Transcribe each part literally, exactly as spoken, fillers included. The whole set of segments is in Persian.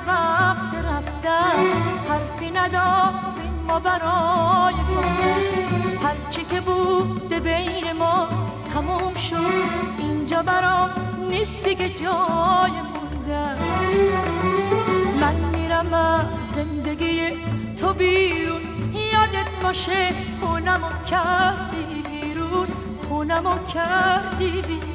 وقت رفتن، حرفی نداریم ما برای گفتن. هرچی که بوده بین ما تموم شد، اینجا برام نیست دیگه جای موندن. من میرم از زندگی تو بیرون، یادت باشه خونمو کردی بیرون، خونمو کردی بیرون.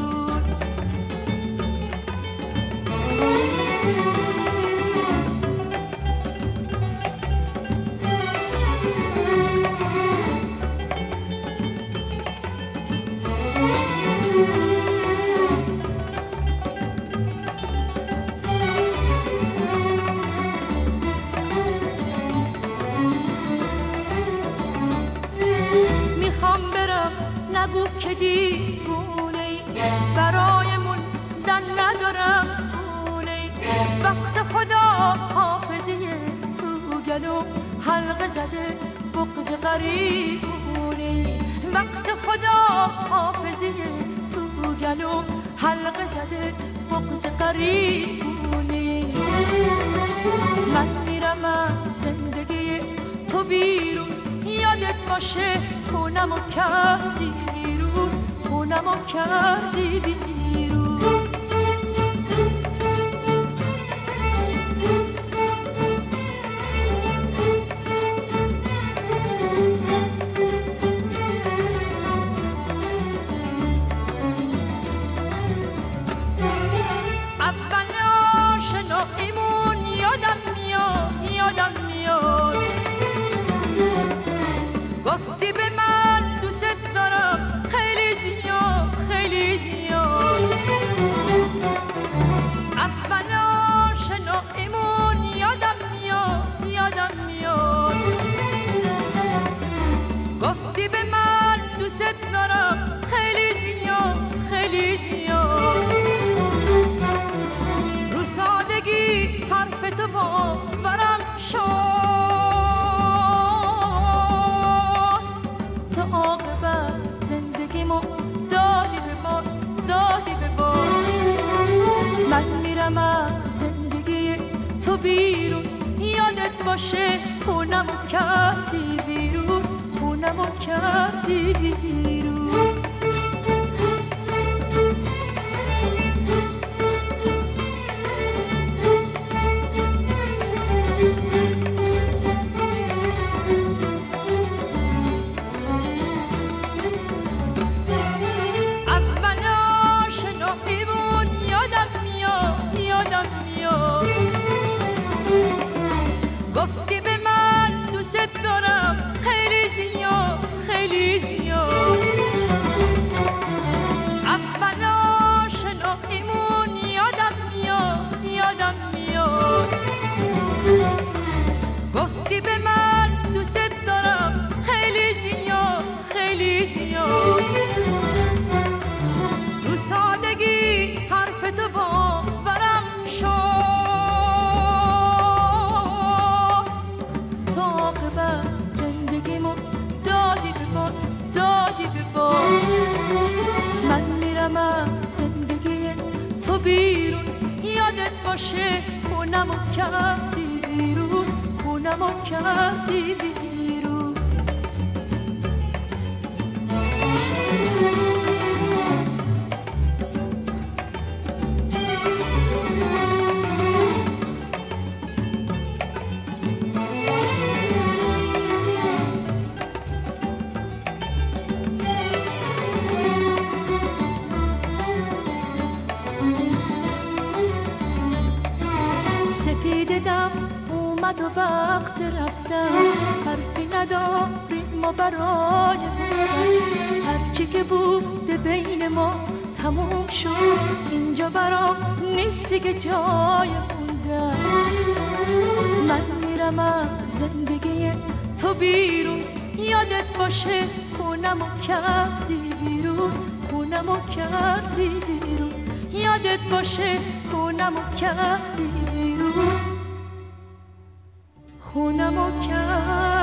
نگو که دیوونه‌ای، برایمون دن ندارم خونه‌ای. وقت خدا حافظه تو گلو حلقه زده بغض غریبونه‌ای. وقت خدا حافظه تو گلو حلقه زده بغض غریبونه‌ای. من میرم از زندگی تو بیرون، یادت باشه خونمو کردی بیرون، خونمو کردی بیرون. اول آشناییمون یادم میاد، یادم میاد. گفتی به من دوست دارم خیلی زیاد، خیلی زیاد. اول آشناییمون یادم میاد، یادم میاد. گفتی به من دوست دارم خیلی زیاد، خیلی زیاد. رو سادگی حرف تو باورم شد، عاقبت زندگیمو دادی به ما، دادی به ما. من میرم از زندگی تو بیرون، یادت باشه خونمو کردی بیرون، خونمو کردی بیرون. گفتی به من دوست دارم خیلی زیاد، خیلی زیاد. اول آشناییمون یادم میاد، یادم میاد. گفتی به من دوست دارم خیلی زیاد، خیلی زیاد. رو سادگی حرف تو باورم شد، زندگیمو دادی به ما، دادی به ما. من میرم از زندگی تو بیرون، یادت باشه خونمو کردی بیرون، خونمو کردی بیرون. دم اومد و وقت رفتن، حرفی نداریم ما برای بودن. هرچی که بوده بین ما تموم شد، اینجا برام نیست دیگه جای موندن. من میرم از زندگی تو بیرون، یادت باشه خونمو کردی بیرون، خونمو کردی بیرون. یادت باشه خونمو کردی بیرون، خونمو کردی.